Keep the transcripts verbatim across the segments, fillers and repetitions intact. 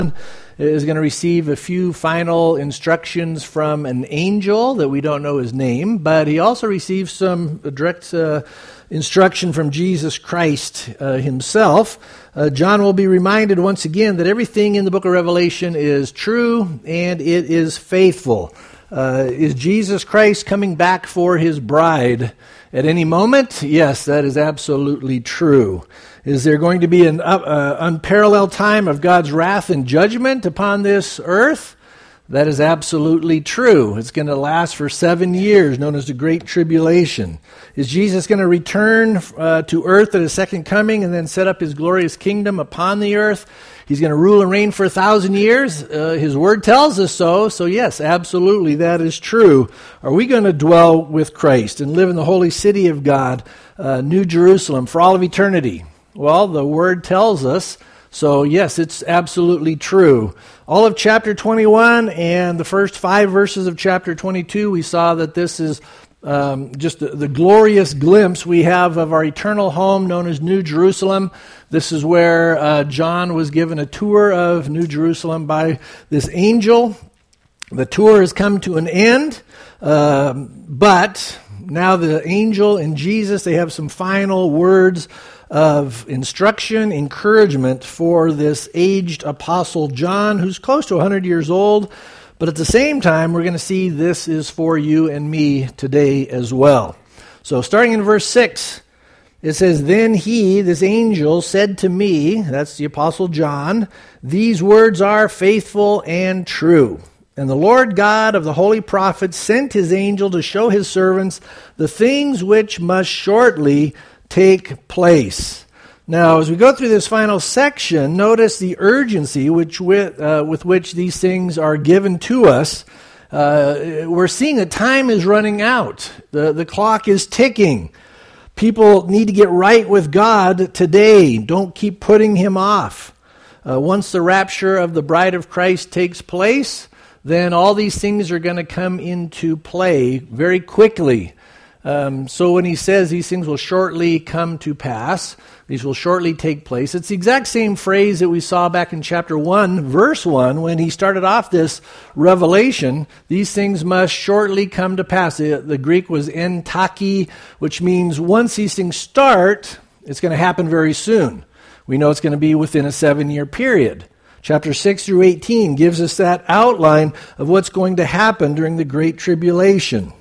is going to receive a few final instructions from an angel that we don't know his name, but he also receives some direct uh, instruction from Jesus Christ uh, himself. Uh, John will be reminded once again that everything in the book of Revelation is true and it is faithful. Uh, is Jesus Christ coming back for his bride at any moment? Yes, that is absolutely true. Is there going to be an uh, unparalleled time of God's wrath and judgment upon this earth? That is absolutely true. It's going to last for seven years, known as the Great Tribulation. Is Jesus going to return uh, to earth at his second coming and then set up his glorious kingdom upon the earth? He's going to rule and reign for a thousand years. Uh, his word tells us so. So yes, absolutely, that is true. Are we going to dwell with Christ and live in the holy city of God, uh, New Jerusalem, for all of eternity? Well, the word tells us. So yes, it's absolutely true. All of chapter twenty-one and the first five verses of chapter twenty-two, we saw that this is Um, just the, the glorious glimpse we have of our eternal home known as New Jerusalem. This is where uh, John was given a tour of New Jerusalem by this angel. The tour has come to an end, uh, but now the angel and Jesus, they have some final words of instruction, encouragement for this aged apostle John, who's close to one hundred years old. But at the same time, we're going to see this is for you and me today as well. So starting in verse six, it says, "Then he," this angel, "said to me," that's the Apostle John, "these words are faithful and true. And the Lord God of the holy prophets sent his angel to show his servants the things which must shortly take place." Now, as we go through this final section, notice the urgency which with, uh, with which these things are given to us. Uh, we're seeing that time is running out. The, the clock is ticking. People need to get right with God today. Don't keep putting him off. Uh, once the rapture of the bride of Christ takes place, then all these things are going to come into play very quickly. Um, so when he says these things will shortly come to pass, these will shortly take place, it's the exact same phrase that we saw back in chapter one, verse one, when he started off this revelation. These things must shortly come to pass. The, the Greek was entaki, which means once these things start, it's going to happen very soon. We know it's going to be within a seven-year period. Chapter six through eighteen gives us that outline of what's going to happen during the Great Tribulation.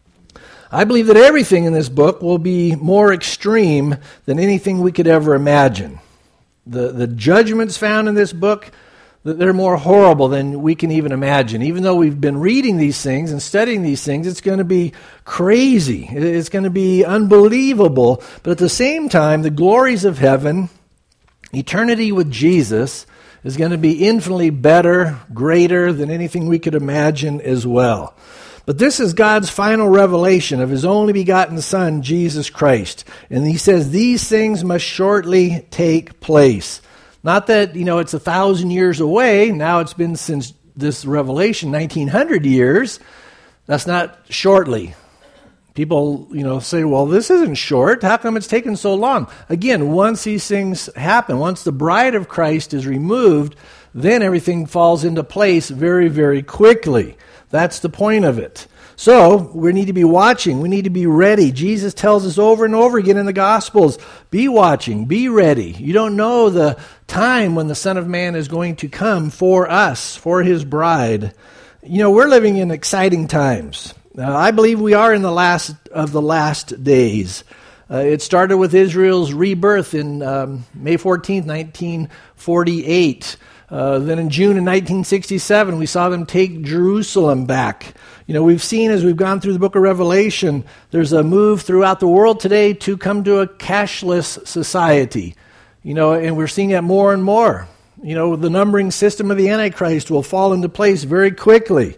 I believe that everything in this book will be more extreme than anything we could ever imagine. The, the judgments found in this book, they're more horrible than we can even imagine. Even though we've been reading these things and studying these things, it's going to be crazy. It's going to be unbelievable. But at the same time, the glories of heaven, eternity with Jesus, is going to be infinitely better, greater than anything we could imagine as well. But this is God's final revelation of his only begotten Son, Jesus Christ. And he says these things must shortly take place. Not that, you know, it's a thousand years away. Now it's been since this revelation, nineteen hundred years. That's not shortly. People, you know, say, well, this isn't short. How come it's taken so long? Again, once these things happen, once the bride of Christ is removed, then everything falls into place very, very quickly. That's the point of it. So we need to be watching. We need to be ready. Jesus tells us over and over again in the Gospels, be watching, be ready. You don't know the time when the Son of Man is going to come for us, for his bride. You know, we're living in exciting times. Uh, I believe we are in the last of the last days. Uh, it started with Israel's rebirth in um, May fourteenth, nineteen forty-eight. Uh, then in June of nineteen sixty-seven, we saw them take Jerusalem back. You know, we've seen as we've gone through the book of Revelation, there's a move throughout the world today to come to a cashless society. You know, and we're seeing that more and more. You know, the numbering system of the Antichrist will fall into place very quickly.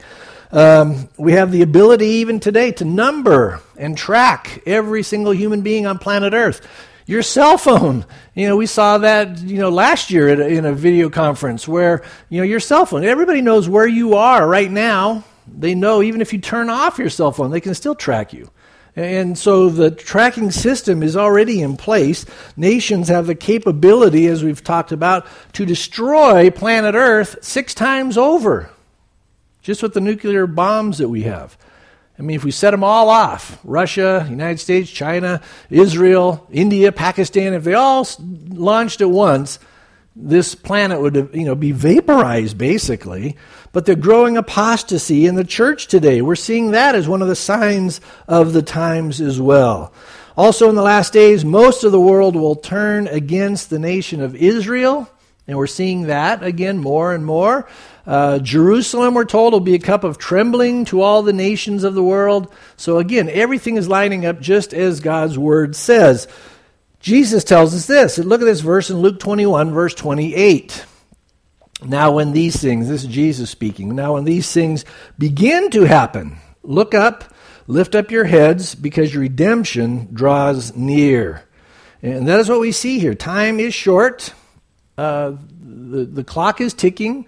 Um, we have the ability even today to number and track every single human being on planet Earth. Your cell phone, you know, we saw that, you know, last year at a, in a video conference where, you know, your cell phone, everybody knows where you are right now. They know even if you turn off your cell phone, they can still track you. And so the tracking system is already in place. Nations have the capability, as we've talked about, to destroy planet Earth six times over, just with the nuclear bombs that we have. I mean, if we set them all off, Russia, United States, China, Israel, India, Pakistan, if they all s- launched at once, this planet would, you know, be vaporized, basically. But the growing apostasy in the church today, we're seeing that as one of the signs of the times as well. Also in the last days, most of the world will turn against the nation of Israel, and we're seeing that again more and more. Uh, Jerusalem, we're told, will be a cup of trembling to all the nations of the world. So again, everything is lining up just as God's word says. Jesus tells us this. Look at this verse in Luke twenty-one, verse twenty-eight. Now when these things, this is Jesus speaking, now when these things begin to happen, look up, lift up your heads, because your redemption draws near. And that is what we see here. Time is short. Uh, the, the clock is ticking.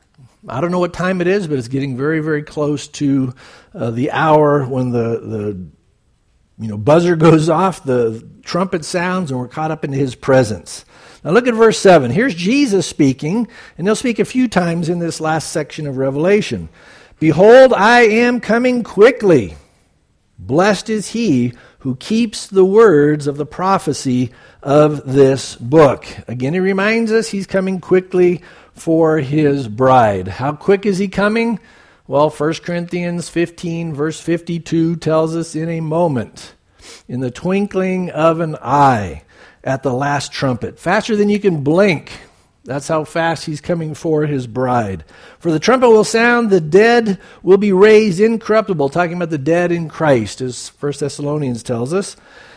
I don't know what time it is, but it's getting very, very close to uh, the hour when the, the you know buzzer goes off, the trumpet sounds, and we're caught up into his presence. Now look at verse seven. Here's Jesus speaking, and he'll speak a few times in this last section of Revelation. Behold, I am coming quickly. Blessed is he who keeps the words of the prophecy of this book. Again, he reminds us he's coming quickly for his bride. How quick is he coming? Well, First Corinthians fifteen, verse fifty-two tells us in a moment, in the twinkling of an eye, at the last trumpet. Faster than you can blink. That's how fast he's coming for his bride. For the trumpet will sound, the dead will be raised incorruptible, talking about the dead in Christ, as First Thessalonians tells us.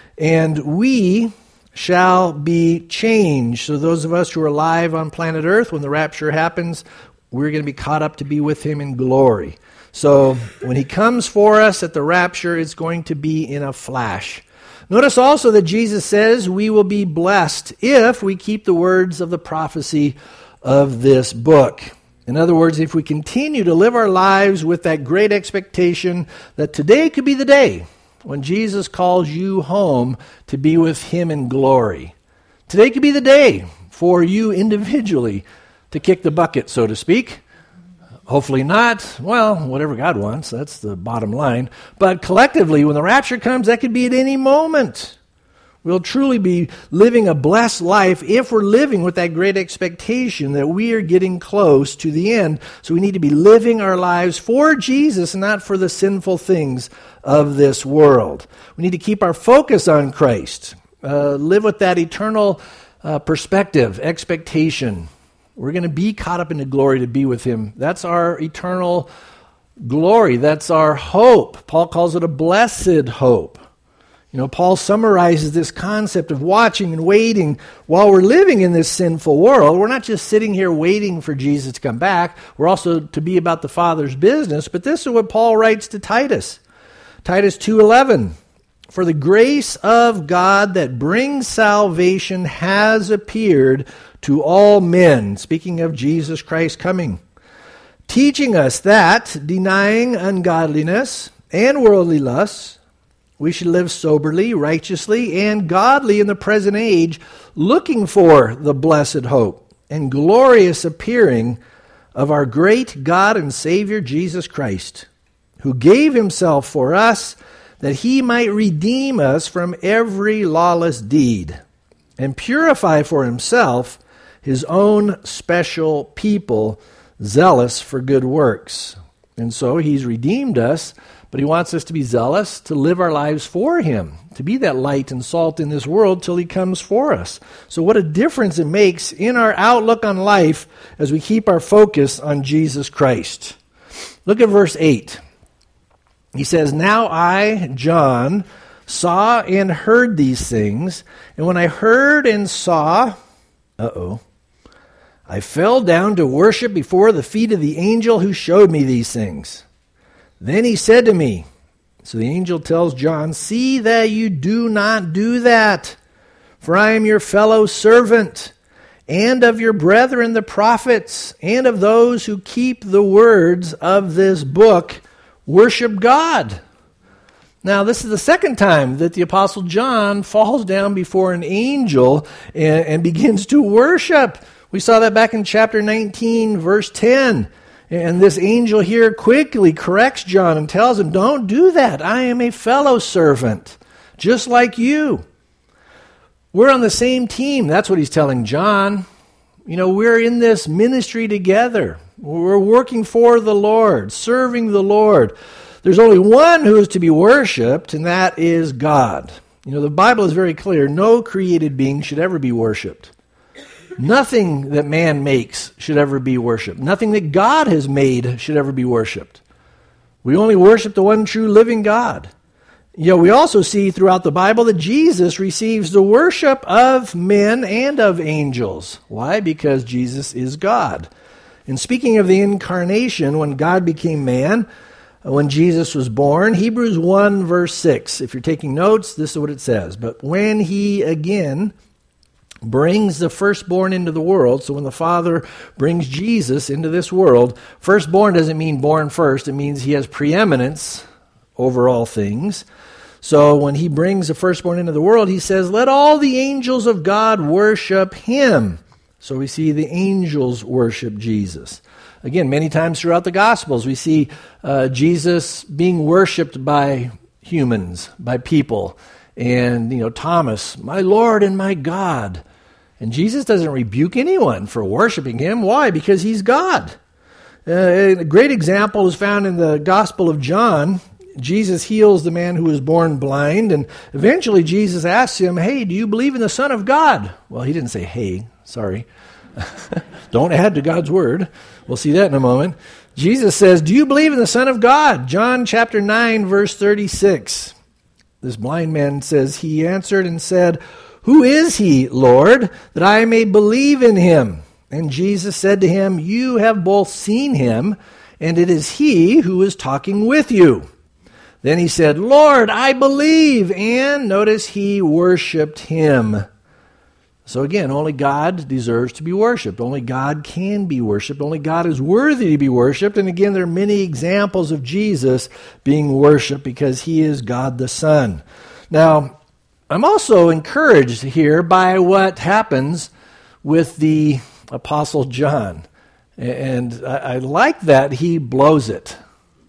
And we shall be changed. So those of us who are alive on planet Earth, when the rapture happens, we're going to be caught up to be with him in glory. So when he comes for us at the rapture, it's going to be in a flash. Notice also that Jesus says we will be blessed if we keep the words of the prophecy of this book. In other words, if we continue to live our lives with that great expectation that today could be the day when Jesus calls you home to be with him in glory. Today could be the day for you individually to kick the bucket, so to speak. Hopefully not. Well, whatever God wants, that's the bottom line. But collectively, when the rapture comes, that could be at any moment. We'll truly be living a blessed life if we're living with that great expectation that we are getting close to the end. So we need to be living our lives for Jesus and not for the sinful things of this world. We need to keep our focus on Christ. Uh, live with that eternal uh, perspective, expectation. We're going to be caught up into glory to be with him. That's our eternal glory. That's our hope. Paul calls it a blessed hope. You know, Paul summarizes this concept of watching and waiting while we're living in this sinful world. We're not just sitting here waiting for Jesus to come back. We're also to be about the Father's business. But this is what Paul writes to Titus. Titus two eleven. For the grace of God that brings salvation has appeared to all men, speaking of Jesus Christ coming, teaching us that, denying ungodliness and worldly lusts, we should live soberly, righteously, and godly in the present age, looking for the blessed hope and glorious appearing of our great God and Savior Jesus Christ, who gave himself for us that he might redeem us from every lawless deed and purify for himself his own special people, zealous for good works. And so he's redeemed us, but he wants us to be zealous, to live our lives for him, to be that light and salt in this world till he comes for us. So what a difference it makes in our outlook on life as we keep our focus on Jesus Christ. Look at verse eight. He says, Now I, John, saw and heard these things, and when I heard and saw, uh-oh, I fell down to worship before the feet of the angel who showed me these things. Then he said to me, so the angel tells John, See that you do not do that, for I am your fellow servant, and of your brethren the prophets, and of those who keep the words of this book, worship God. Now, this is the second time that the Apostle John falls down before an angel and, and begins to worship. We saw that back in chapter nineteen, verse ten. And this angel here quickly corrects John and tells him, don't do that. I am a fellow servant, just like you. We're on the same team. That's what he's telling John. You know, we're in this ministry together. We're working for the Lord, serving the Lord. There's only one who is to be worshipped, and that is God. You know, the Bible is very clear. No created being should ever be worshipped. Nothing that man makes should ever be worshipped. Nothing that God has made should ever be worshipped. We only worship the one true living God. You know, we also see throughout the Bible that Jesus receives the worship of men and of angels. Why? Because Jesus is God. And speaking of the incarnation, when God became man, when Jesus was born, Hebrews one verse six, if you're taking notes, this is what it says. But when he again brings the firstborn into the world, so when the Father brings Jesus into this world, firstborn doesn't mean born first, it means he has preeminence over all things. So when he brings the firstborn into the world, he says, let all the angels of God worship him. So we see the angels worship Jesus. Again, many times throughout the Gospels, we see uh, Jesus being worshipped by humans, by people. And, you know, Thomas, my Lord and my God. And Jesus doesn't rebuke anyone for worshiping him. Why? Because he's God. Uh, a great example is found in the Gospel of John. Jesus heals the man who was born blind, and eventually Jesus asks him, hey, do you believe in the Son of God? Well, he didn't say, hey, sorry. Don't add to God's word. We'll see that in a moment. Jesus says, do you believe in the Son of God? John chapter nine, verse thirty-six. This blind man says, he answered and said, who is he, Lord, that I may believe in him? And Jesus said to him, you have both seen him, and it is he who is talking with you. Then he said, Lord, I believe. And notice he worshiped him. So again, only God deserves to be worshipped. Only God can be worshipped. Only God is worthy to be worshipped. And again, there are many examples of Jesus being worshipped because he is God the Son. Now, I'm also encouraged here by what happens with the Apostle John. And I, I like that he blows it.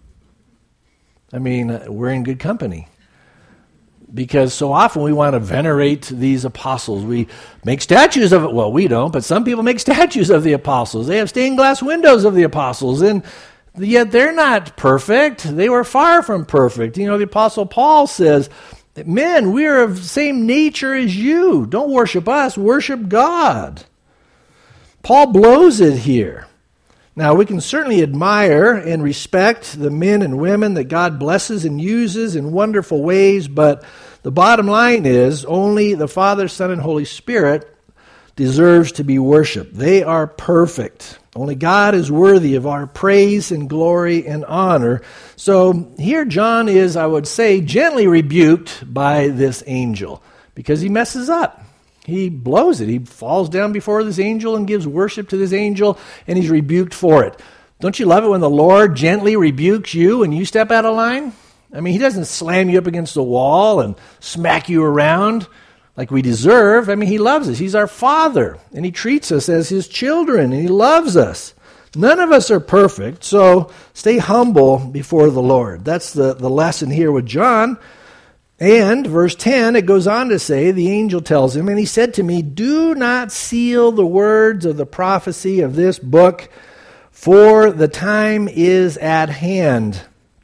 I mean, we're in good company. Because so often we want to venerate these apostles. We make statues of it. Well, we don't, but some people make statues of the apostles. They have stained glass windows of the apostles, and yet they're not perfect. They were far from perfect. You know, the Apostle Paul says, men, we are of the same nature as you. Don't worship us, worship God. Paul blows it here. Now, we can certainly admire and respect the men and women that God blesses and uses in wonderful ways, but the bottom line is only the Father, Son, and Holy Spirit deserves to be worshiped. They are perfect. Only God is worthy of our praise and glory and honor. So here John is, I would say, gently rebuked by this angel because he messes up. He blows it. He falls down before this angel and gives worship to this angel, and he's rebuked for it. Don't you love it when the Lord gently rebukes you and you step out of line? I mean, he doesn't slam you up against the wall and smack you around like we deserve. I mean, he loves us. He's our Father, and he treats us as his children, and he loves us. None of us are perfect, so stay humble before the Lord. That's the, the lesson here with John. And verse ten, it goes on to say, the angel tells him, and he said to me, do not seal the words of the prophecy of this book, for the time is at hand.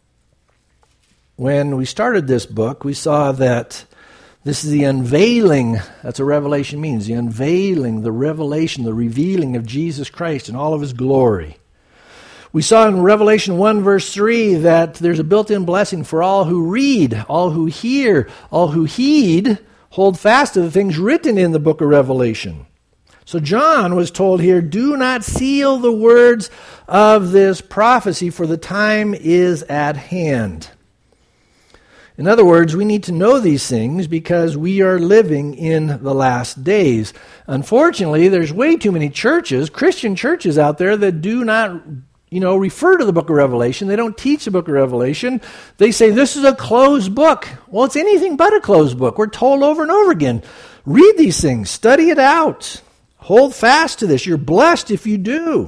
When we started this book, we saw that this is the unveiling, that's what Revelation means, the unveiling, the revelation, the revealing of Jesus Christ in all of his glory. We saw in Revelation one verse three that there's a built-in blessing for all who read, all who hear, all who heed, hold fast to the things written in the book of Revelation. So John was told here, do not seal the words of this prophecy, for the time is at hand. In other words, we need to know these things because we are living in the last days. Unfortunately, there's way too many churches, Christian churches out there, that do not you know, refer to the book of Revelation. They don't teach the book of Revelation. They say this is a closed book. Well, it's anything but a closed book. We're told over and over again, read these things, study it out, hold fast to this. You're blessed if you do.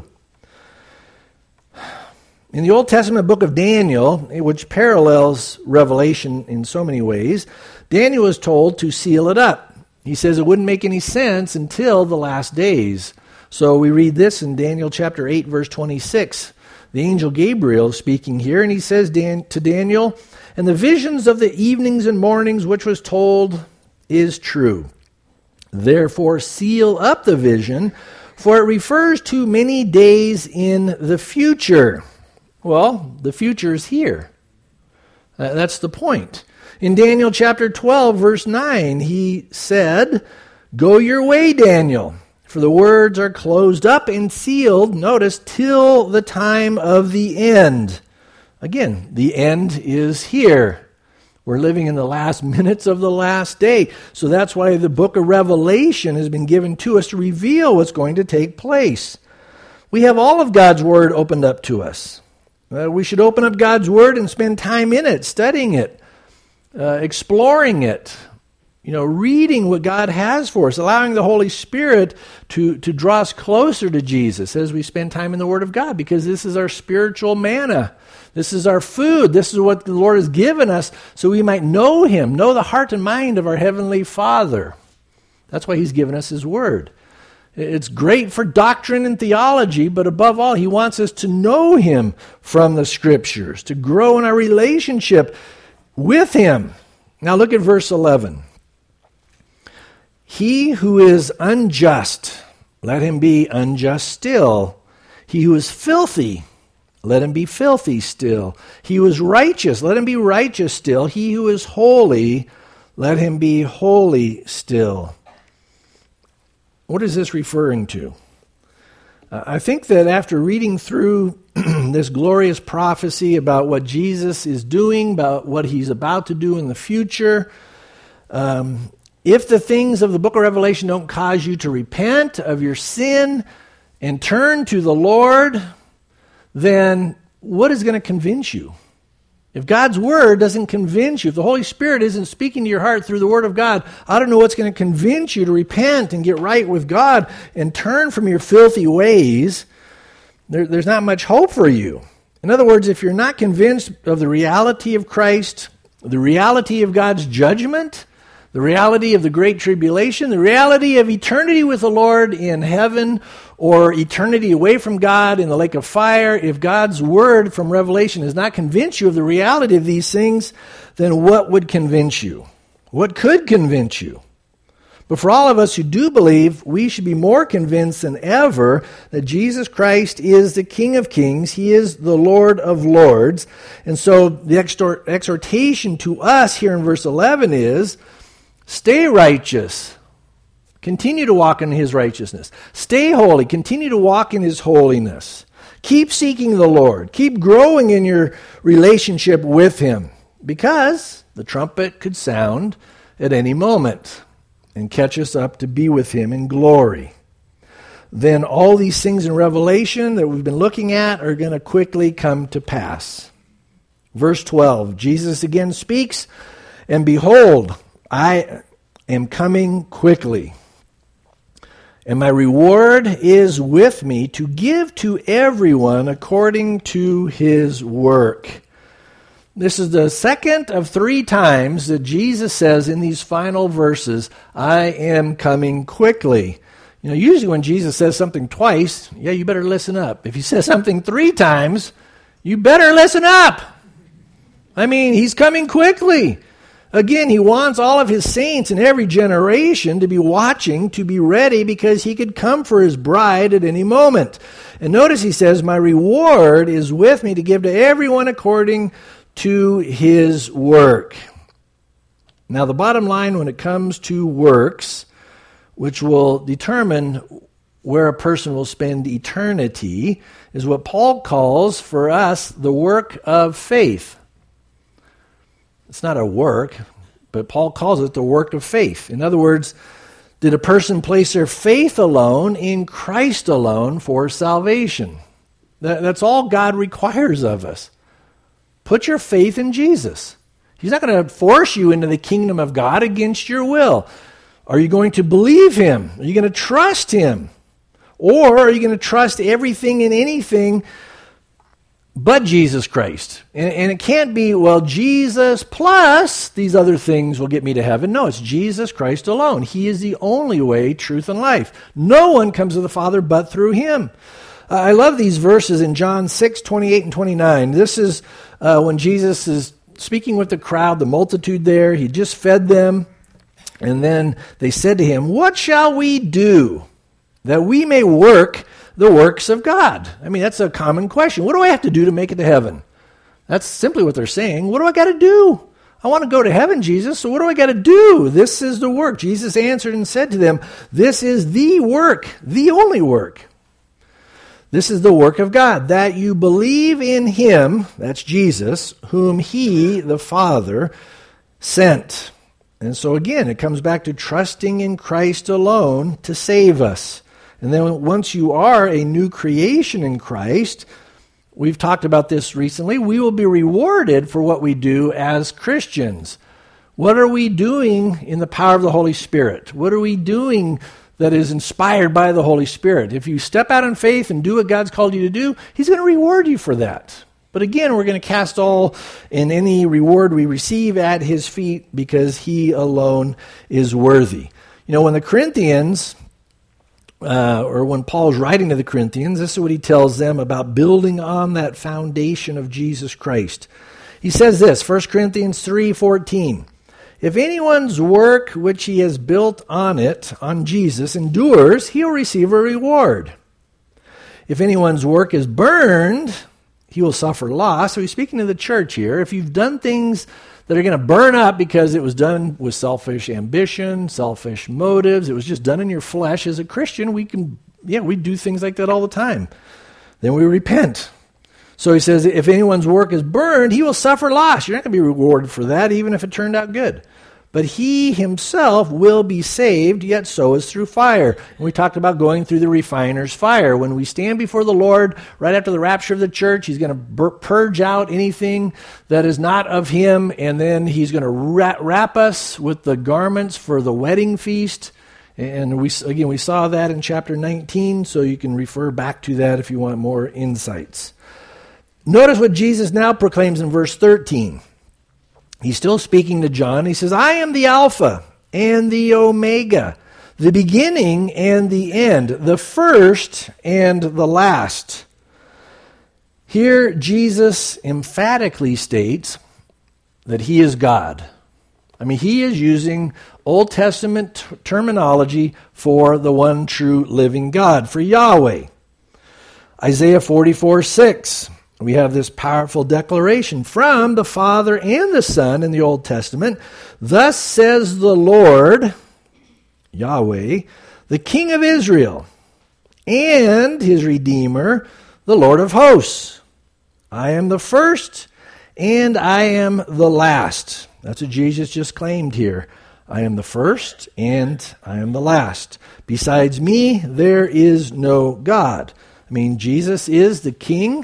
In the Old Testament book of Daniel, which parallels Revelation in so many ways, Daniel is told to seal it up. He says it wouldn't make any sense until the last days. So we read this in Daniel chapter eight, verse twenty-six. The angel Gabriel speaking here, and he says Dan- to Daniel, "And the visions of the evenings and mornings which was told is true. Therefore seal up the vision, for it refers to many days in the future." Well, the future is here. Uh, that's the point. In Daniel chapter twelve, verse nine, he said, "Go your way, Daniel, for the words are closed up and sealed," notice, "till the time of the end." Again, the end is here. We're living in the last minutes of the last day. So that's why the book of Revelation has been given to us to reveal what's going to take place. We have all of God's Word opened up to us. Uh, we should open up God's Word and spend time in it, studying it, uh, exploring it, you know, reading what God has for us, allowing the Holy Spirit to, to draw us closer to Jesus as we spend time in the Word of God, because this is our spiritual manna. This is our food. This is what the Lord has given us so we might know Him, know the heart and mind of our Heavenly Father. That's why He's given us His Word. It's great for doctrine and theology, but above all, He wants us to know Him from the Scriptures, to grow in our relationship with Him. Now look at verse eleven. "He who is unjust, let him be unjust still. He who is filthy, let him be filthy still. He who is righteous, let him be righteous still. He who is holy, let him be holy still." What is this referring to? Uh, I think that after reading through this glorious prophecy about what Jesus is doing, about what He's about to do in the future, um, if the things of the book of Revelation don't cause you to repent of your sin and turn to the Lord, then what is going to convince you? If God's Word doesn't convince you, if the Holy Spirit isn't speaking to your heart through the Word of God, I don't know what's going to convince you to repent and get right with God and turn from your filthy ways. There, there's not much hope for you. In other words, if you're not convinced of the reality of Christ, the reality of God's judgment, the reality of the Great Tribulation, the reality of eternity with the Lord in heaven, or eternity away from God in the lake of fire, if God's Word from Revelation does not convince you of the reality of these things, then what would convince you? What could convince you? But for all of us who do believe, we should be more convinced than ever that Jesus Christ is the King of Kings. He is the Lord of Lords. And so the exhortation to us here in verse eleven is, stay righteous. Continue to walk in His righteousness. Stay holy. Continue to walk in His holiness. Keep seeking the Lord. Keep growing in your relationship with Him, because the trumpet could sound at any moment and catch us up to be with Him in glory. Then all these things in Revelation that we've been looking at are going to quickly come to pass. Verse twelve, Jesus again speaks, "And behold, I am coming quickly, and my reward is with me to give to everyone according to his work." This is the second of three times that Jesus says in these final verses, "I am coming quickly." You know, usually when Jesus says something twice, yeah, you better listen up. If He says something three times, you better listen up. I mean, He's coming quickly. Again, He wants all of His saints in every generation to be watching, to be ready, because He could come for His bride at any moment. And notice He says, "My reward is with me to give to everyone according to his work." Now, the bottom line when it comes to works, which will determine where a person will spend eternity, is what Paul calls for us the work of faith. It's not a work, but Paul calls it the work of faith. In other words, did a person place their faith alone in Christ alone for salvation? That, that's all God requires of us. Put your faith in Jesus. He's not going to force you into the kingdom of God against your will. Are you going to believe him? Are you going to trust him? Or are you going to trust everything and anything but Jesus Christ? And, and it can't be, well, Jesus plus these other things will get me to heaven. No, it's Jesus Christ alone. He is the only way, truth, and life. No one comes to the Father but through him. Uh, I love these verses in John six, twenty-eight and twenty-nine. This is uh, when Jesus is speaking with the crowd, the multitude there. He just fed them. And then they said to him, "What shall we do that we may work the works of God?" I mean, that's a common question. What do I have to do to make it to heaven? That's simply what they're saying. What do I got to do? I want to go to heaven, Jesus, so what do I got to do? This is the work. Jesus answered and said to them, "This is the work, the only work. This is the work of God, that you believe in him," that's Jesus, "whom he, the Father, sent." And so again, it comes back to trusting in Christ alone to save us. And then once you are a new creation in Christ, we've talked about this recently, we will be rewarded for what we do as Christians. What are we doing in the power of the Holy Spirit? What are we doing that is inspired by the Holy Spirit? If you step out in faith and do what God's called you to do, he's going to reward you for that. But again, we're going to cast all and any reward we receive at his feet because he alone is worthy. You know, when the Corinthians, uh, or when Paul's writing to the Corinthians, this is what he tells them about building on that foundation of Jesus Christ. He says this, First Corinthians three fourteen, "If anyone's work which he has built on it, on Jesus, endures, he'll receive a reward. If anyone's work is burned, he will suffer loss." So he's speaking to the church here. If you've done things that are going to burn up because it was done with selfish ambition, selfish motives, it was just done in your flesh, as a Christian, we can, yeah, we do things like that all the time. Then we repent. So he says, if anyone's work is burned, he will suffer loss. You're not going to be rewarded for that, even if it turned out good. But he himself will be saved, yet so is through fire. And we talked about going through the refiner's fire. When we stand before the Lord, right after the rapture of the church, he's going to bur- purge out anything that is not of him, and then he's going to wrap, wrap us with the garments for the wedding feast. And we again, we saw that in chapter nineteen, so you can refer back to that if you want more insights. Notice what Jesus now proclaims in verse thirteen. He's still speaking to John. He says, "I am the Alpha and the Omega, the beginning and the end, the first and the last." Here, Jesus emphatically states that he is God. I mean, he is using Old Testament t- terminology for the one true living God, for Yahweh. Isaiah forty-four six. We have this powerful declaration from the Father and the Son in the Old Testament. "Thus says the Lord," Yahweh, "the King of Israel, and his Redeemer, the Lord of hosts. I am the first, and I am the last." That's what Jesus just claimed here. I am the first, and I am the last. Besides me, there is no God. I mean, Jesus is the King.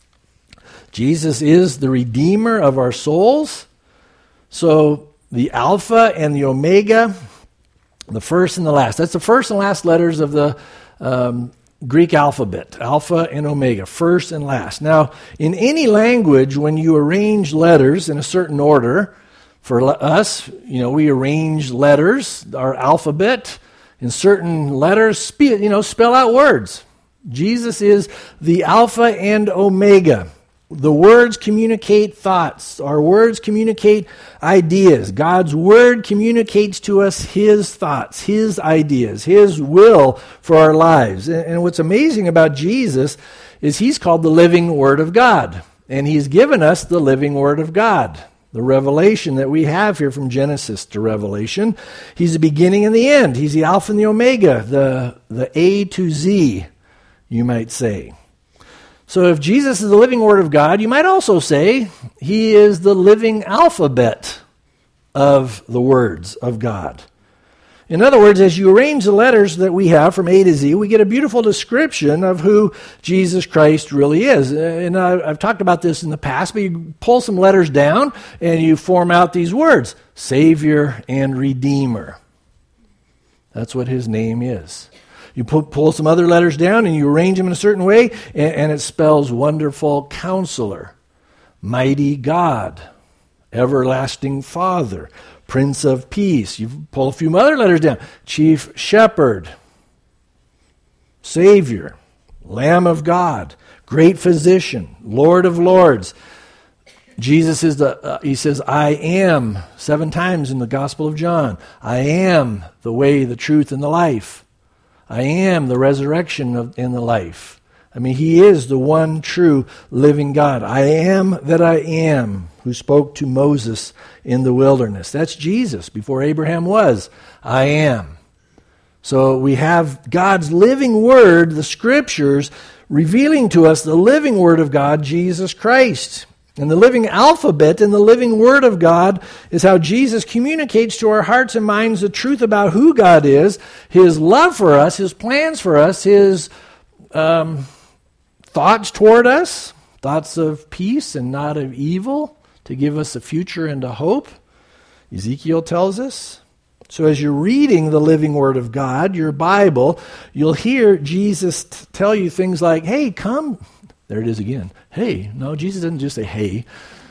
Jesus is the Redeemer of our souls. So the Alpha and the Omega, the first and the last. That's the first and last letters of the um, Greek alphabet. Alpha and Omega, first and last. Now, in any language, when you arrange letters in a certain order, for us, you know, we arrange letters, our alphabet, in certain letters, spe- you know, spell out words. Jesus is the Alpha and Omega. The words communicate thoughts. Our words communicate ideas. God's word communicates to us his thoughts, his ideas, his will for our lives. And what's amazing about Jesus is he's called the living word of God. And he's given us the living word of God, the revelation that we have here from Genesis to Revelation. He's the beginning and the end. He's the Alpha and the Omega, the, the A to Z, you might say. So if Jesus is the living word of God, you might also say he is the living alphabet of the words of God. In other words, as you arrange the letters that we have from A to Z, we get a beautiful description of who Jesus Christ really is. And I've talked about this in the past, but you pull some letters down and you form out these words, Savior and Redeemer. That's what his name is. You pull, pull some other letters down and you arrange them in a certain way, and, and it spells Wonderful Counselor, Mighty God, Everlasting Father, Prince of Peace. You pull a few other letters down. Chief Shepherd, Savior, Lamb of God, Great Physician, Lord of Lords. Jesus is the, uh, he says, I am, seven times in the Gospel of John. I am the way, the truth, and the life. I am the resurrection of, and the life. I mean, he is the one true living God. I am that I am, who spoke to Moses in the wilderness. That's Jesus before Abraham was. I am. So we have God's living word, the scriptures, revealing to us the living word of God, Jesus Christ. And the living alphabet and the living word of God is how Jesus communicates to our hearts and minds the truth about who God is, his love for us, his plans for us, his um, thoughts toward us, thoughts of peace and not of evil, to give us a future and a hope. Ezekiel tells us. So as you're reading the living word of God, your Bible, you'll hear Jesus t- tell you things like, hey, come. There it is again. Hey. No, Jesus doesn't just say, hey.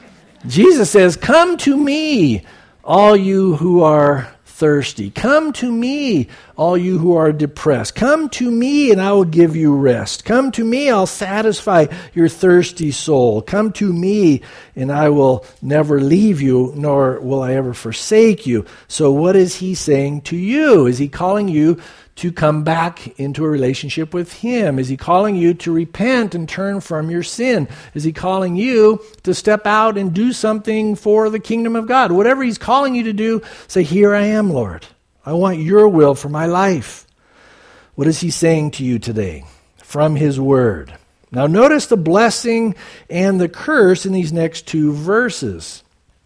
Jesus says, come to me, all you who are thirsty. Come to me, all you who are depressed. Come to me, and I will give you rest. Come to me, I'll satisfy your thirsty soul. Come to me, and I will never leave you, nor will I ever forsake you. So what is he saying to you? Is he calling you to come back into a relationship with him? Is he calling you to repent and turn from your sin? Is he calling you to step out and do something for the kingdom of God? Whatever he's calling you to do, say, here I am, Lord. I want your will for my life. What is he saying to you today from his word? Now notice the blessing and the curse in these next two verses.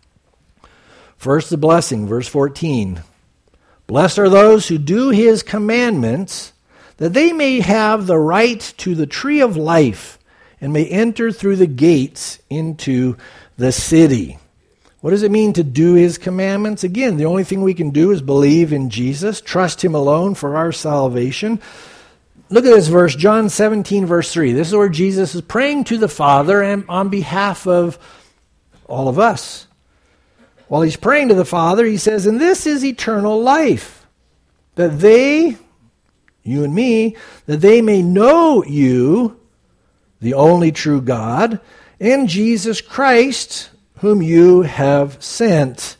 First, the blessing, verse fourteen. Blessed are those who do his commandments, that they may have the right to the tree of life and may enter through the gates into the city. What does it mean to do his commandments? Again, the only thing we can do is believe in Jesus, trust him alone for our salvation. Look at this verse, John seventeen, verse three. This is where Jesus is praying to the Father and on behalf of all of us. While he's praying to the Father, he says, and this is eternal life, that they, you and me, that they may know you, the only true God, and Jesus Christ, whom you have sent.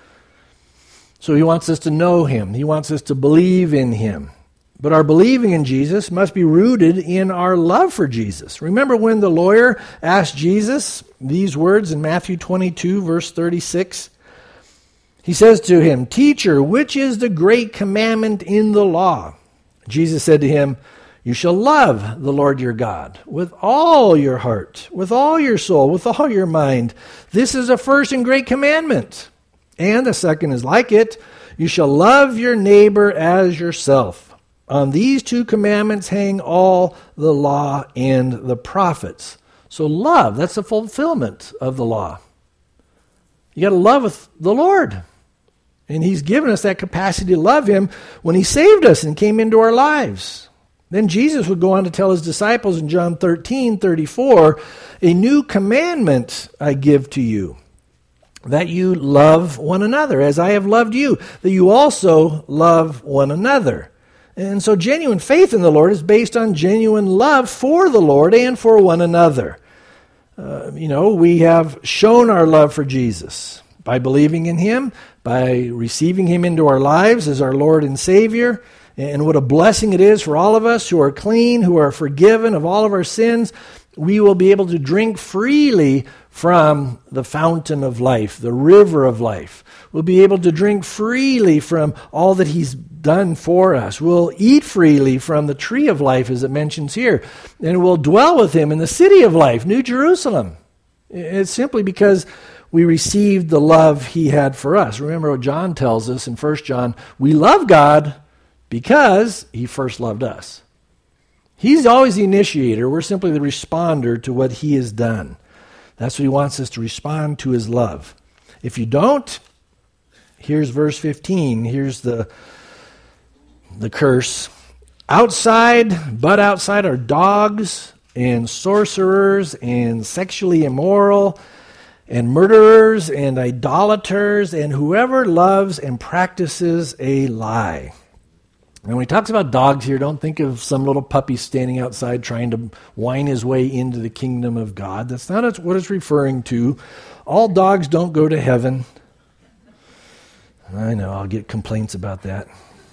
So he wants us to know him. He wants us to believe in him. But our believing in Jesus must be rooted in our love for Jesus. Remember when the lawyer asked Jesus these words in Matthew twenty-two, verse thirty-six? He says to him, Teacher, which is the great commandment in the law? Jesus said to him, You shall love the Lord your God with all your heart, with all your soul, with all your mind. This is the first and great commandment. And the second is like it. You shall love your neighbor as yourself. On these two commandments hang all the law and the prophets. So love, that's the fulfillment of the law. You got to love with the Lord. And he's given us that capacity to love him when he saved us and came into our lives. Then Jesus would go on to tell his disciples in John thirteen thirty-four, a new commandment I give to you, that you love one another as I have loved you, that you also love one another. And so genuine faith in the Lord is based on genuine love for the Lord and for one another. Uh, you know, we have shown our love for Jesus by believing in him, by receiving him into our lives as our Lord and Savior. And what a blessing it is for all of us who are clean, who are forgiven of all of our sins. We will be able to drink freely from the fountain of life, the river of life. We'll be able to drink freely from all that he's done for us. We'll eat freely from the tree of life, as it mentions here. And we'll dwell with him in the city of life, New Jerusalem. It's simply because we received the love he had for us. Remember what John tells us in First John, we love God because he first loved us. He's always the initiator. We're simply the responder to what he has done. That's what he wants us to respond to, his love. If you don't, here's verse fifteen. Here's the, the curse. Outside, but outside are dogs and sorcerers and sexually immoral and murderers and idolaters and whoever loves and practices a lie. And when he talks about dogs here, don't think of some little puppy standing outside trying to whine his way into the kingdom of God. That's not what it's referring to. All dogs don't go to heaven. I know, I'll get complaints about that.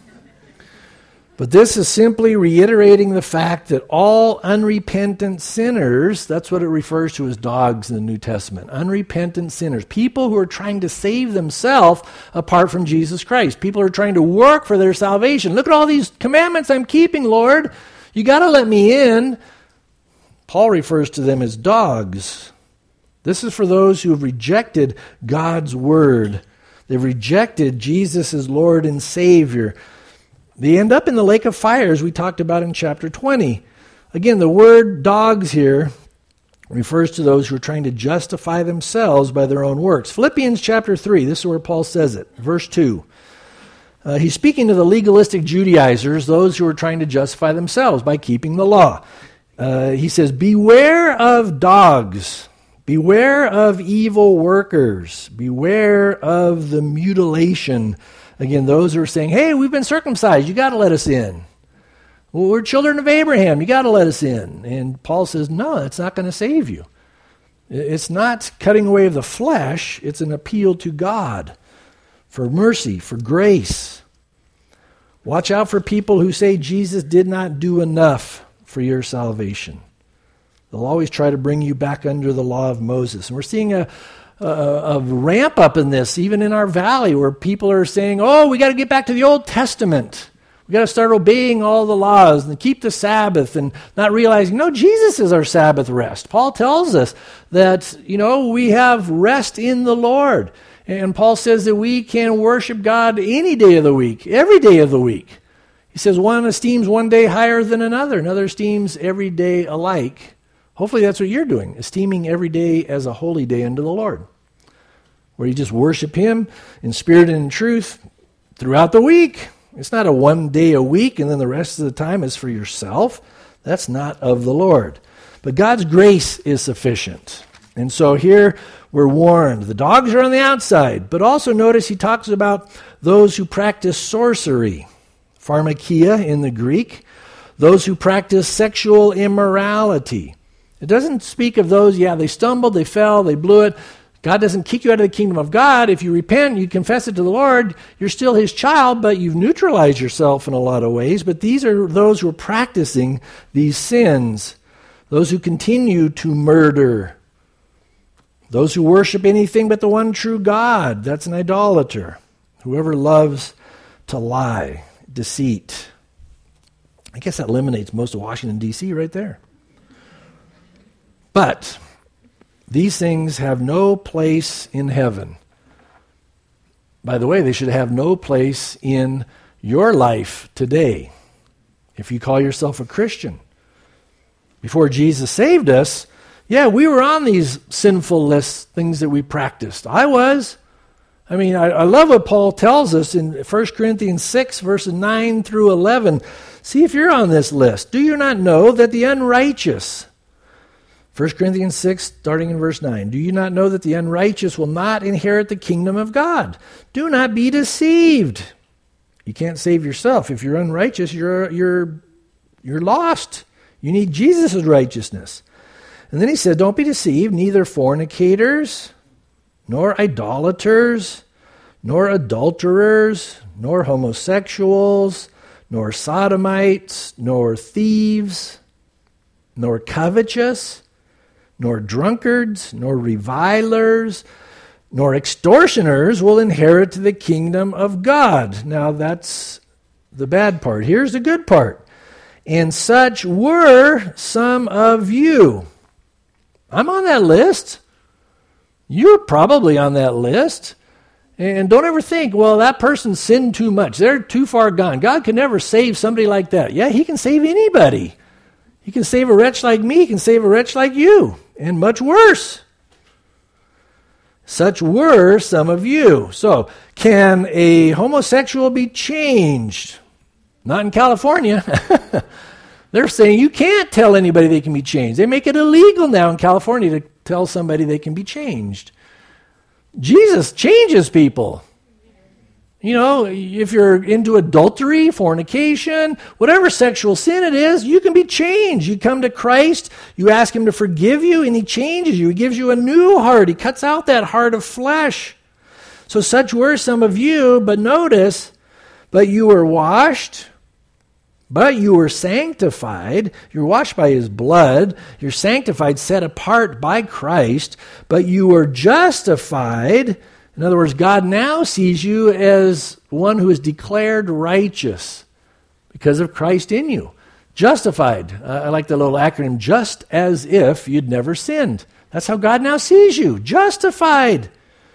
But this is simply reiterating the fact that all unrepentant sinners, that's what it refers to as dogs in the New Testament, unrepentant sinners, people who are trying to save themselves apart from Jesus Christ, people who are trying to work for their salvation. Look at all these commandments I'm keeping, Lord. You got to let me in. Paul refers to them as dogs. This is for those who have rejected God's word. They've rejected Jesus as Lord and Savior. They end up in the lake of fire, as we talked about in chapter twenty. Again, the word dogs here refers to those who are trying to justify themselves by their own works. Philippians chapter three, this is where Paul says it, verse two. Uh, he's speaking to the legalistic Judaizers, those who are trying to justify themselves by keeping the law. Uh, he says, beware of dogs, beware of evil workers, beware of the mutilation. Again, those who are saying, hey, we've been circumcised, you got to let us in. Well, we're children of Abraham, you got to let us in. And Paul says, no, that's not going to save you. It's not cutting away of the flesh, it's an appeal to God for mercy, for grace. Watch out for people who say Jesus did not do enough for your salvation. They'll always try to bring you back under the law of Moses. And we're seeing a A, a ramp up in this, even in our valley, where people are saying, oh, we got to get back to the Old Testament. We got to start obeying all the laws and keep the Sabbath, and not realizing, no, Jesus is our Sabbath rest. Paul tells us that, you know, we have rest in the Lord. And Paul says that we can worship God any day of the week, every day of the week. He says one esteems one day higher than another, another esteems every day alike. Hopefully that's what you're doing, esteeming every day as a holy day unto the Lord, where you just worship him in spirit and in truth throughout the week. It's not a one day a week and then the rest of the time is for yourself. That's not of the Lord. But God's grace is sufficient. And so here we're warned. The dogs are on the outside, but also notice he talks about those who practice sorcery, pharmakia in the Greek, those who practice sexual immorality. It doesn't speak of those, yeah, they stumbled, they fell, they blew it. God doesn't kick you out of the kingdom of God. If you repent, you confess it to the Lord, you're still his child, but you've neutralized yourself in a lot of ways. But these are those who are practicing these sins, those who continue to murder, those who worship anything but the one true God. That's an idolater. Whoever loves to lie, deceit. I guess that eliminates most of Washington, D C right there. But these things have no place in heaven. By the way, they should have no place in your life today. If you call yourself a Christian. Before Jesus saved us, yeah, we were on these sinful lists, things that we practiced. I was. I mean, I, I love what Paul tells us in First Corinthians six, verses nine through eleven. See if you're on this list. Do you not know that the unrighteous... First Corinthians six, starting in verse nine. Do you not know that the unrighteous will not inherit the kingdom of God? Do not be deceived. You can't save yourself. If you're unrighteous, you're you're you're lost. You need Jesus' righteousness. And then he said, don't be deceived, neither fornicators, nor idolaters, nor adulterers, nor homosexuals, nor sodomites, nor thieves, nor covetous, nor drunkards, nor revilers, nor extortioners will inherit the kingdom of God. Now that's the bad part. Here's the good part. And such were some of you. I'm on that list. You're probably on that list. And don't ever think, well, that person sinned too much. They're too far gone. God can never save somebody like that. Yeah, he can save anybody. He can save a wretch like me. He can save a wretch like you. And much worse. Such were some of you. So, can a homosexual be changed? Not in California. They're saying you can't tell anybody they can be changed. They make it illegal now in California to tell somebody they can be changed. Jesus changes people. You know, if you're into adultery, fornication, whatever sexual sin it is, you can be changed. You come to Christ, you ask him to forgive you, and he changes you. He gives you a new heart. He cuts out that heart of flesh. So such were some of you, but notice, but you were washed, but you were sanctified. You're washed by his blood. You're sanctified, set apart by Christ, but you were justified. In other words, God now sees you as one who is declared righteous because of Christ in you. Justified. Uh, I like the little acronym, just as if you'd never sinned. That's how God now sees you. Justified.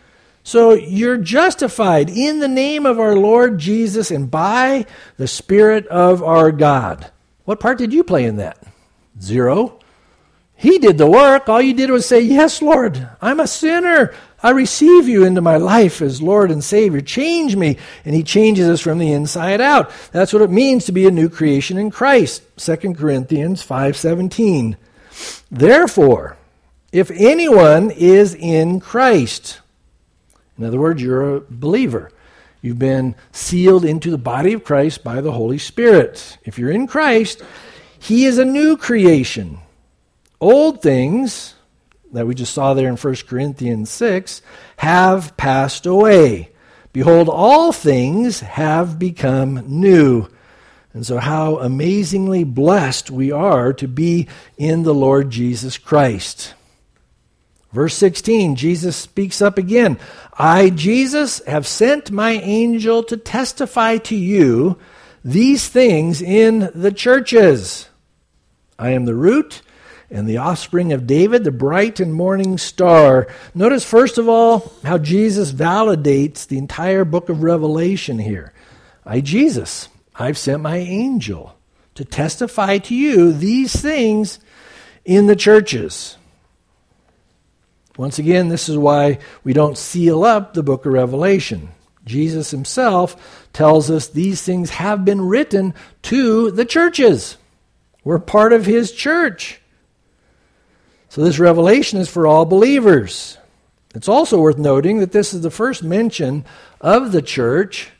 So you're justified in the name of our Lord Jesus and by the Spirit of our God. What part did you play in that? Zero. He did the work. All you did was say, yes, Lord, I'm a sinner. I receive you into my life as Lord and Savior. Change me. And he changes us from the inside out. That's what it means to be a new creation in Christ. Second Corinthians five seventeen. Therefore, if anyone is in Christ, in other words, you're a believer. You've been sealed into the body of Christ by the Holy Spirit. If you're in Christ, he is a new creation. Old things that we just saw there in First Corinthians six have passed away. Behold, all things have become new. And so how amazingly blessed we are to be in the Lord Jesus Christ. Verse sixteen, Jesus speaks up again. I, Jesus, have sent my angel to testify to you these things in the churches. I am the root and the offspring of David, the bright and morning star. Notice, first of all, how Jesus validates the entire book of Revelation here. I, Jesus, I've sent my angel to testify to you these things in the churches. Once again, this is why we don't seal up the book of Revelation. Jesus himself tells us these things have been written to the churches. We're part of his church. So this revelation is for all believers. It's also worth noting that this is the first mention of the church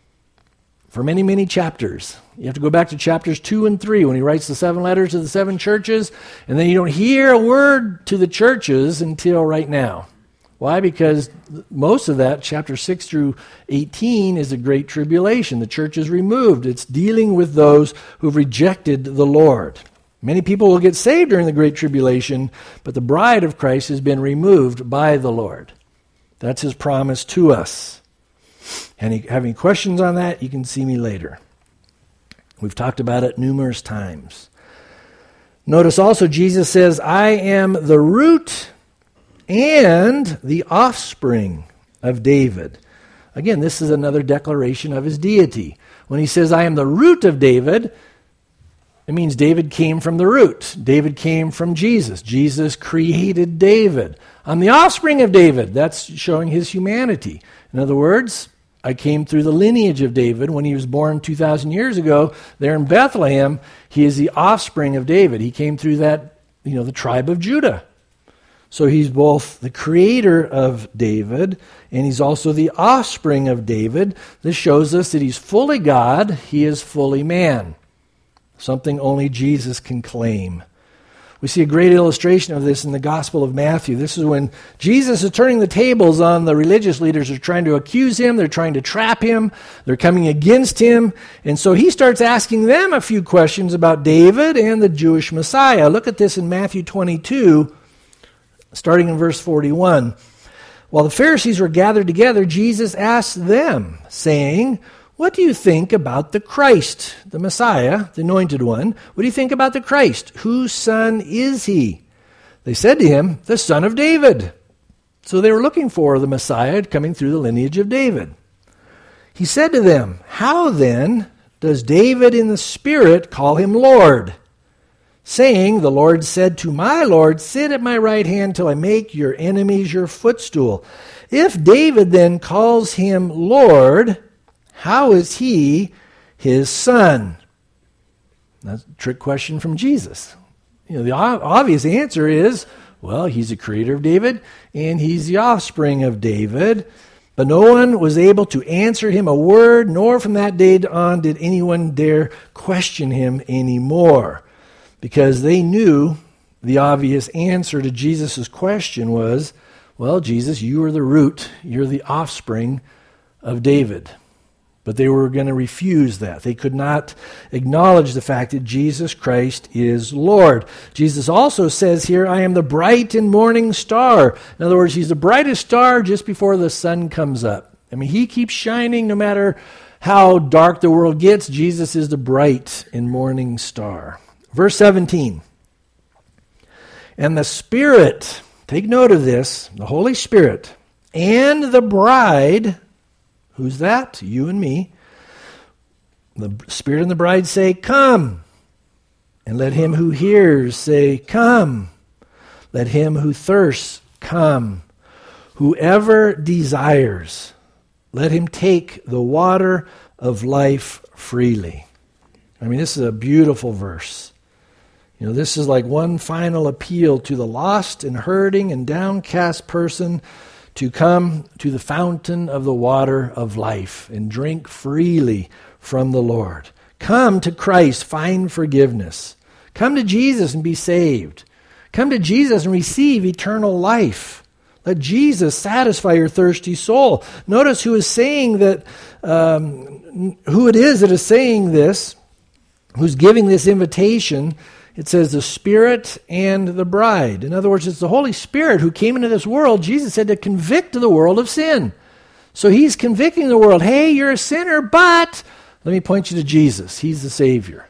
for many, many chapters. You have to go back to chapters two and three when he writes the seven letters to the seven churches, and then you don't hear a word to the churches until right now. Why? Because most of that, chapter six through eighteen, is the Great Tribulation. The church is removed. It's dealing with those who've rejected the Lord. Many people will get saved during the Great Tribulation, but the bride of Christ has been removed by the Lord. That's his promise to us. And if you have any questions on that, you can see me later. We've talked about it numerous times. Notice also Jesus says, I am the root and the offspring of David. Again, this is another declaration of his deity. When he says, I am the root of David, it means David came from the root. David came from Jesus. Jesus created David. I'm the offspring of David. That's showing his humanity. In other words, I came through the lineage of David when he was born two thousand years ago. There in Bethlehem, he is the offspring of David. He came through that, you know, the tribe of Judah. So he's both the creator of David and he's also the offspring of David. This shows us that he's fully God, he is fully man. Something only Jesus can claim. We see a great illustration of this in the Gospel of Matthew. This is when Jesus is turning the tables on the religious leaders who are trying to accuse him. They're trying to trap him. They're coming against him. And so he starts asking them a few questions about David and the Jewish Messiah. Look at this in Matthew twenty-two, starting in verse forty-one. While the Pharisees were gathered together, Jesus asked them, saying, what do you think about the Christ, the Messiah, the anointed one? What do you think about the Christ? Whose son is he? They said to him, the son of David. So they were looking for the Messiah coming through the lineage of David. He said to them, "How then does David in the Spirit call him Lord? Saying, the Lord said to my Lord, sit at my right hand till I make your enemies your footstool. If David then calls him Lord, how is he his son?" That's a trick question from Jesus. You know, the obvious answer is, well, he's the creator of David, and he's the offspring of David. But no one was able to answer him a word, nor from that day on did anyone dare question him anymore. Because they knew the obvious answer to Jesus' question was, well, Jesus, you are the root, you're the offspring of David. But they were going to refuse that. They could not acknowledge the fact that Jesus Christ is Lord. Jesus also says here, I am the bright and morning star. In other words, he's the brightest star just before the sun comes up. I mean, he keeps shining no matter how dark the world gets. Jesus is the bright and morning star. Verse seventeen. And the Spirit, take note of this, the Holy Spirit, and the bride, who's that? You and me. The Spirit and the bride say, come. And let him who hears say, come. Let him who thirsts come. Whoever desires, let him take the water of life freely. I mean, this is a beautiful verse. You know, this is like one final appeal to the lost and hurting and downcast person to come to the fountain of the water of life and drink freely from the Lord. Come to Christ, find forgiveness. Come to Jesus and be saved. Come to Jesus and receive eternal life. Let Jesus satisfy your thirsty soul. Notice who is saying that, um, who it is that is saying this, who's giving this invitation. It says the Spirit and the bride. In other words, it's the Holy Spirit who came into this world, Jesus said, to convict the world of sin. So he's convicting the world. Hey, you're a sinner, but let me point you to Jesus. He's the Savior.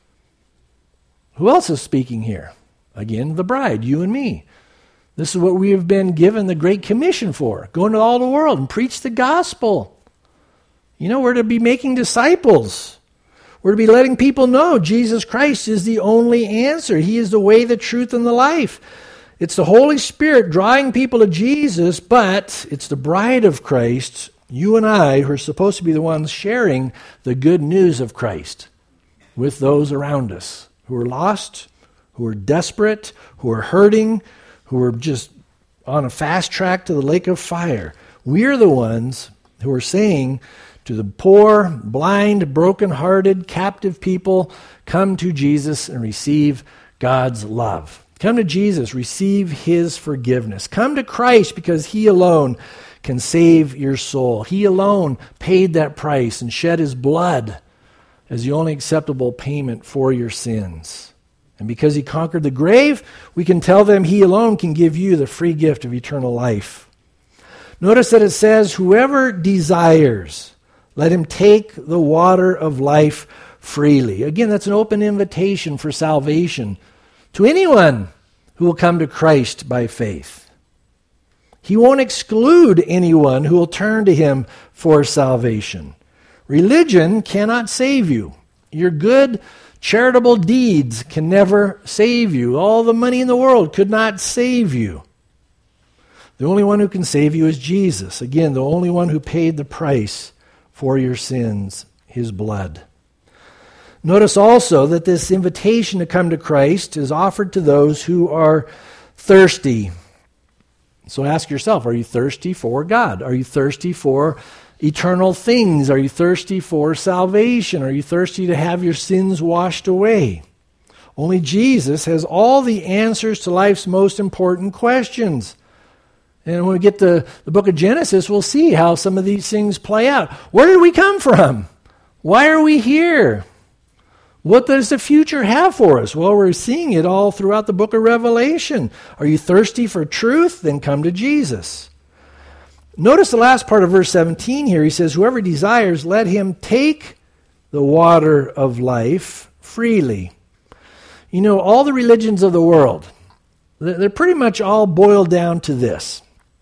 Who else is speaking here? Again, the bride, you and me. This is what we have been given the Great Commission for. Go into all the world and preach the gospel. You know, we're to be making disciples. We're to be letting people know Jesus Christ is the only answer. He is the way, the truth, and the life. It's the Holy Spirit drawing people to Jesus, but it's the bride of Christ, you and I, who are supposed to be the ones sharing the good news of Christ with those around us who are lost, who are desperate, who are hurting, who are just on a fast track to the lake of fire. We're the ones who are saying to the poor, blind, broken-hearted, captive people, come to Jesus and receive God's love. Come to Jesus, receive his forgiveness. Come to Christ because he alone can save your soul. He alone paid that price and shed his blood as the only acceptable payment for your sins. And because he conquered the grave, we can tell them he alone can give you the free gift of eternal life. Notice that it says, whoever desires, let him take the water of life freely. Again, that's an open invitation for salvation to anyone who will come to Christ by faith. He won't exclude anyone who will turn to him for salvation. Religion cannot save you. Your good charitable deeds can never save you. All the money in the world could not save you. The only one who can save you is Jesus. Again, the only one who paid the price for your sins, his blood. Notice also that this invitation to come to Christ is offered to those who are thirsty. So ask yourself, are you thirsty for God? Are you thirsty for eternal things? Are you thirsty for salvation? Are you thirsty to have your sins washed away? Only Jesus has all the answers to life's most important questions. And when we get to the book of Genesis, we'll see how some of these things play out. Where did we come from? Why are we here? What does the future have for us? Well, we're seeing it all throughout the book of Revelation. Are you thirsty for truth? Then come to Jesus. Notice the last part of verse seventeen here. He says, whoever desires, let him take the water of life freely. You know, all the religions of the world, they're pretty much all boiled down to this.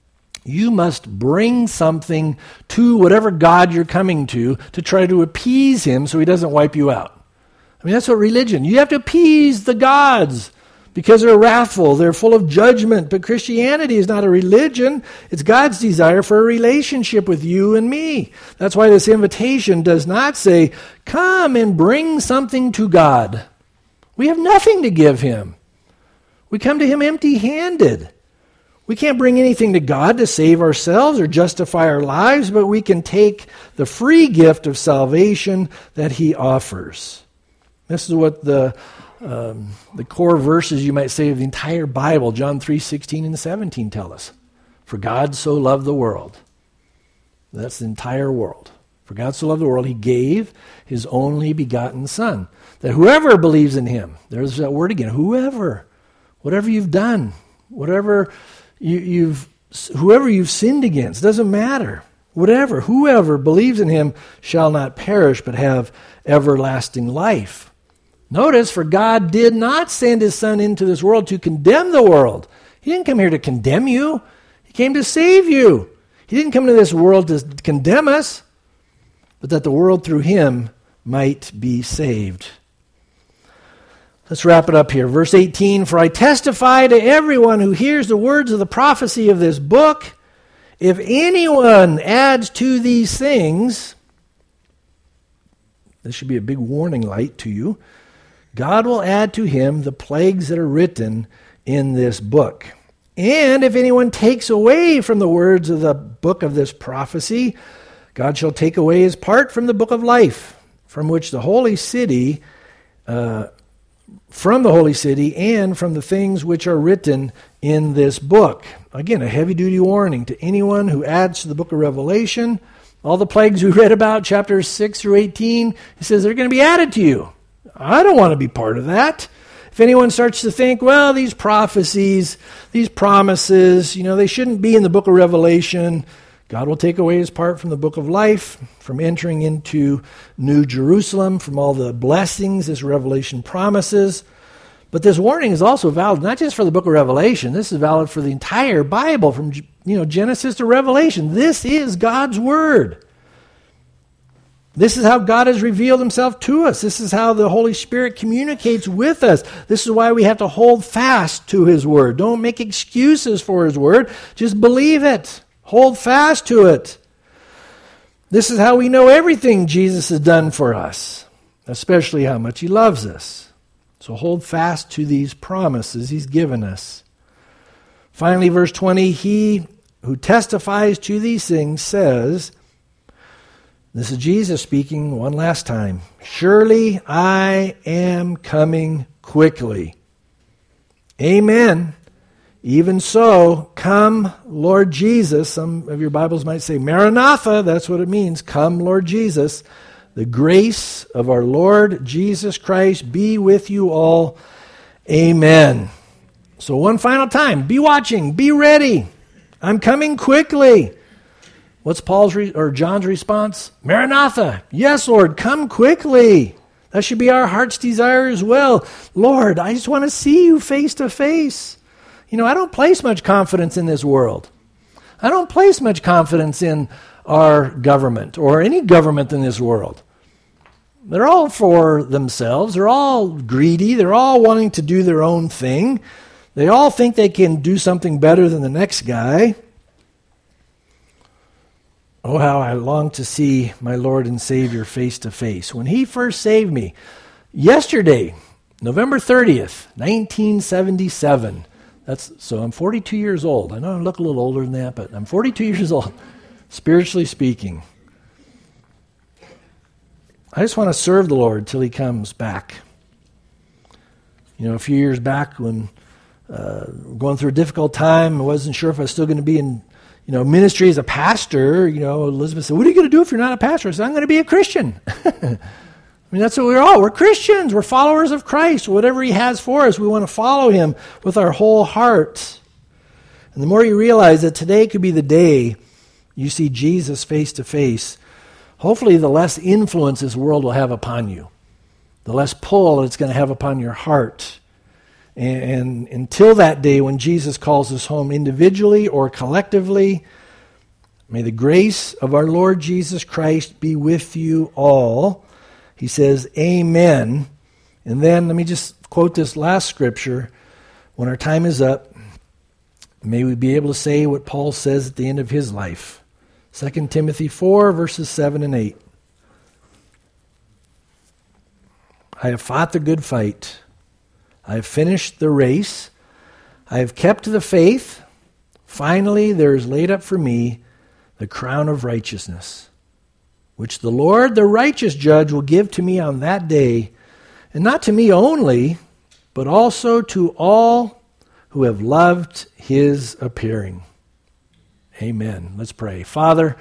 You must bring something to whatever God you're coming to to try to appease him so he doesn't wipe you out. I mean, that's what religion. You have to appease the gods because they're wrathful. They're full of judgment. But Christianity is not a religion. It's God's desire for a relationship with you and me. That's why this invitation does not say, come and bring something to God. We have nothing to give him. We come to him empty-handed. We can't bring anything to God to save ourselves or justify our lives, but we can take the free gift of salvation that he offers. This is what the um, the core verses, you might say, of the entire Bible, John three sixteen and seventeen, tell us. For God so loved the world. That's the entire world. For God so loved the world, he gave his only begotten Son, that whoever believes in him, there's that word again, whoever, whatever you've done, whatever you, you've, whoever you've sinned against, doesn't matter. Whatever, whoever believes in him shall not perish, but have everlasting life. Notice, for God did not send his Son into this world to condemn the world. He didn't come here to condemn you. He came to save you. He didn't come to this world to condemn us, but that the world through him might be saved. Let's wrap it up here. Verse eighteen, for I testify to everyone who hears the words of the prophecy of this book, if anyone adds to these things, this should be a big warning light to you, God will add to him the plagues that are written in this book. And if anyone takes away from the words of the book of this prophecy, God shall take away his part from the book of life, from which the holy city, uh, from the holy city, and from the things which are written in this book. Again, a heavy-duty warning to anyone who adds to the book of Revelation. All the plagues we read about, chapters six through eighteen, he says they're going to be added to you. I don't want to be part of that. If anyone starts to think, well, these prophecies, these promises, you know, they shouldn't be in the book of Revelation, God will take away his part from the book of life, from entering into New Jerusalem, from all the blessings this Revelation promises. But this warning is also valid not just for the book of Revelation. This is valid for the entire Bible, from you know Genesis to Revelation. This is God's word. This is how God has revealed himself to us. This is how the Holy Spirit communicates with us. This is why we have to hold fast to his word. Don't make excuses for his word. Just believe it. Hold fast to it. This is how we know everything Jesus has done for us, especially how much he loves us. So hold fast to these promises he's given us. Finally, verse twenty, he who testifies to these things says, this is Jesus speaking one last time, surely I am coming quickly. Amen. Even so, come, Lord Jesus. Some of your Bibles might say Maranatha. That's what it means. Come, Lord Jesus. The grace of our Lord Jesus Christ be with you all. Amen. So one final time, be watching, be ready. I'm coming quickly. What's Paul's re- or John's response? Maranatha. Yes, Lord, come quickly. That should be our heart's desire as well. Lord, I just want to see you face to face. You know, I don't place much confidence in this world. I don't place much confidence in our government or any government in this world. They're all for themselves. They're all greedy. They're all wanting to do their own thing. They all think they can do something better than the next guy. Oh, how I long to see my Lord and Savior face to face. When he first saved me, yesterday, November thirtieth, nineteen seventy-seven. That's so I'm forty-two years old. I know I look a little older than that, but I'm forty-two years old, spiritually speaking. I just want to serve the Lord till he comes back. You know, a few years back when uh, going through a difficult time, I wasn't sure if I was still going to be in you know, ministry as a pastor. You know, Elizabeth said, what are you going to do if you're not a pastor? I said, I'm going to be a Christian. I mean, that's what we're all. We're Christians. We're followers of Christ. Whatever he has for us, we want to follow him with our whole heart. And the more you realize that today could be the day you see Jesus face to face, hopefully the less influence this world will have upon you, the less pull it's going to have upon your heart, And, and until that day when Jesus calls us home individually or collectively, may the grace of our Lord Jesus Christ be with you all. He says, amen. And then let me just quote this last scripture. When our time is up, may we be able to say what Paul says at the end of his life. Second Timothy four, verses seven and eight. I have fought the good fight. I have finished the race. I have kept the faith. Finally, there is laid up for me the crown of righteousness, which the Lord, the righteous judge, will give to me on that day, and not to me only, but also to all who have loved his appearing. Amen. Let's pray. Father,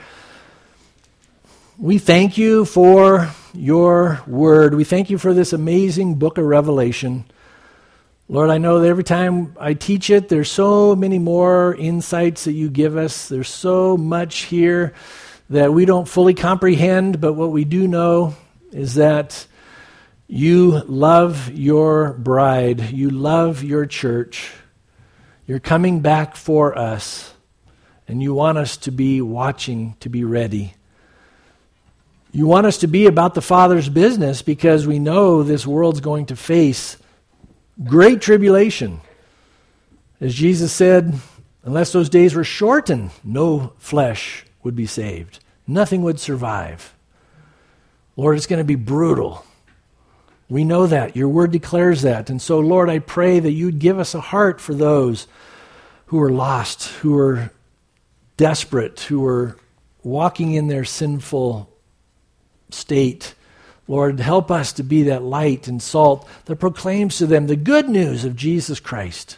we thank you for your word. We thank you for this amazing book of Revelation. Lord, I know that every time I teach it, there's so many more insights that you give us. There's so much here that we don't fully comprehend, but what we do know is that you love your bride. You love your church. You're coming back for us, and you want us to be watching, to be ready. You want us to be about the Father's business because we know this world's going to face great tribulation. As Jesus said, unless those days were shortened, no flesh would be saved. Nothing would survive. Lord, it's going to be brutal. We know that. Your word declares that. And so, Lord, I pray that you'd give us a heart for those who are lost, who are desperate, who are walking in their sinful state. Lord, help us to be that light and salt that proclaims to them the good news of Jesus Christ,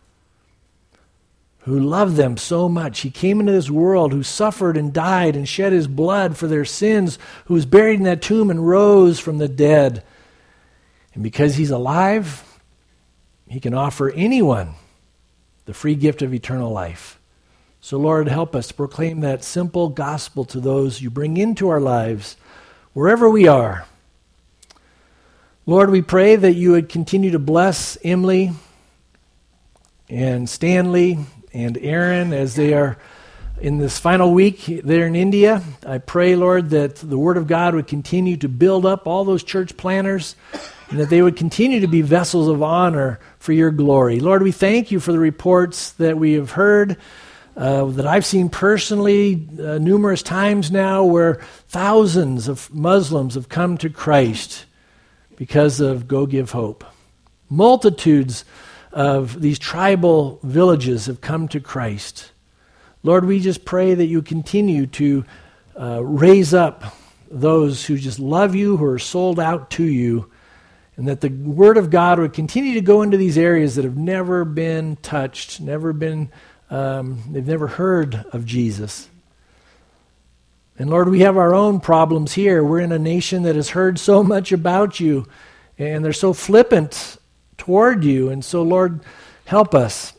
who loved them so much. He came into this world, who suffered and died and shed his blood for their sins, who was buried in that tomb and rose from the dead. And because he's alive, he can offer anyone the free gift of eternal life. So, Lord, help us to proclaim that simple gospel to those you bring into our lives, wherever we are. Lord, we pray that you would continue to bless Emily and Stanley and Aaron as they are in this final week there in India. I pray, Lord, that the Word of God would continue to build up all those church planners and that they would continue to be vessels of honor for your glory. Lord, we thank you for the reports that we have heard, uh, that I've seen personally uh, numerous times now, where thousands of Muslims have come to Christ because of Go Give Hope. Multitudes of these tribal villages have come to Christ. Lord, we just pray that you continue to uh, raise up those who just love you, who are sold out to you, and that the Word of God would continue to go into these areas that have never been touched, never been, um, they've never heard of Jesus. And Lord, we have our own problems here. We're in a nation that has heard so much about you, and they're so flippant toward you. And so, Lord, help us.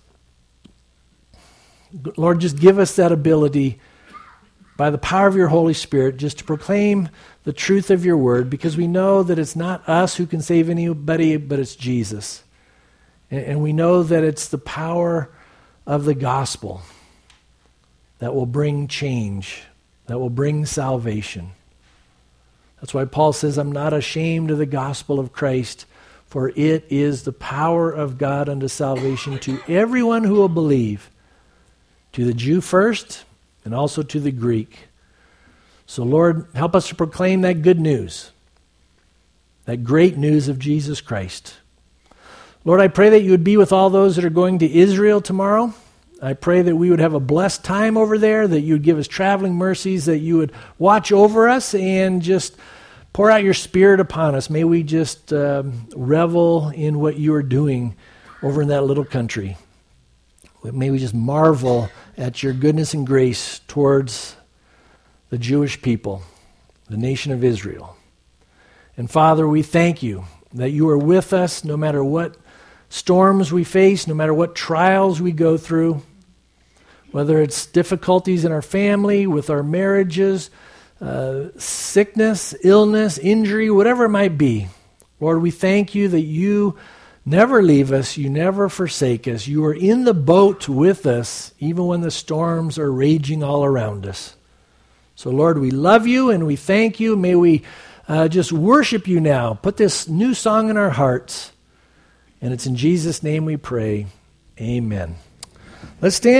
Lord, just give us that ability by the power of your Holy Spirit just to proclaim the truth of your word, because we know that it's not us who can save anybody, but it's Jesus. And, and we know that it's the power of the gospel that will bring change, that will bring salvation. That's why Paul says, I'm not ashamed of the gospel of Christ, for it is the power of God unto salvation to everyone who will believe, to the Jew first, and also to the Greek. So, Lord, help us to proclaim that good news, that great news of Jesus Christ. Lord, I pray that you would be with all those that are going to Israel tomorrow. I pray that we would have a blessed time over there, that you would give us traveling mercies, that you would watch over us and just pour out your Spirit upon us. May we just um, revel in what you are doing over in that little country. May we just marvel at your goodness and grace towards the Jewish people, the nation of Israel. And Father, we thank you that you are with us no matter what storms we face, no matter what trials we go through, whether it's difficulties in our family, with our marriages, uh, sickness, illness, injury, whatever it might be. Lord, we thank you that you never leave us. You never forsake us. You are in the boat with us, even when the storms are raging all around us. So, Lord, we love you and we thank you. May we uh, just worship you now. Put this new song in our hearts. And it's in Jesus' name we pray. Amen. Let's stand.